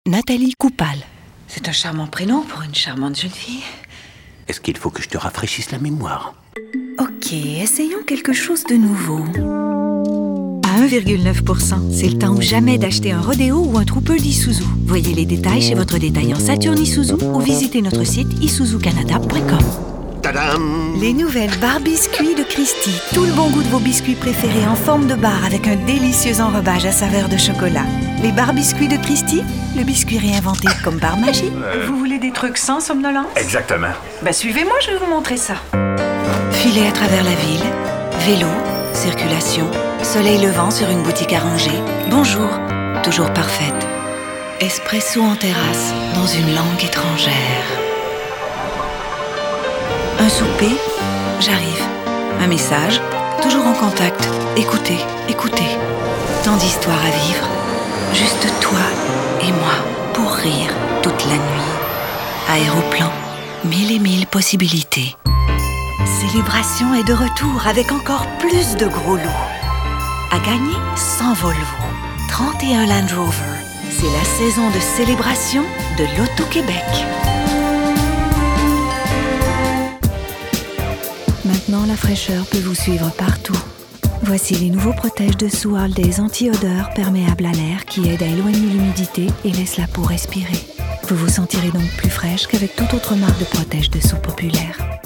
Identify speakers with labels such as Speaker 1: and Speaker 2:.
Speaker 1: Nathalie Coupal.
Speaker 2: C'est un charmant prénom pour une charmante jeune fille.
Speaker 3: Est-ce qu'il faut que je te rafraîchisse la mémoire?
Speaker 1: Ok, essayons quelque chose de nouveau. À 1,9%, c'est le temps ou jamais d'acheter un Rodeo ou un Trooper d'Isuzu. Voyez les détails chez votre détaillant Saturn Isuzu ou visitez notre site isuzucanada.com.
Speaker 3: Tadam!
Speaker 1: Les nouvelles barres biscuits de Christie. Tout le bon goût de vos biscuits préférés en forme de barre avec un délicieux enrobage à saveur de chocolat. Les barres biscuits de Christie, le biscuit réinventé comme par magie.
Speaker 2: Vous voulez des trucs sans somnolence?
Speaker 4: Exactement.
Speaker 2: Suivez-moi, je vais vous montrer ça.
Speaker 1: Filer à travers la ville, vélo, circulation, soleil levant sur une boutique à ranger. Bonjour, toujours parfaite. Espresso en terrasse, dans une langue étrangère. Un souper, j'arrive. Un message, toujours en contact. Écoutez, écoutez. Tant d'histoires à vivre. Juste toi et moi pour rire toute la nuit. Aéroplan, 1000 et 1000 possibilités. Célébration est de retour avec encore plus de gros lots. À gagner 100 Volvo, 31 Land Rover. C'est la saison de célébration de l'Auto-Québec. Maintenant, la fraîcheur peut vous suivre partout. Voici les nouveaux protèges de Sualdays anti-odeur perméables à l'air qui aident à éloigner l'humidité et laissent la peau respirer. Vous vous sentirez donc plus fraîche qu'avec toute autre marque de protège-dessous populaire.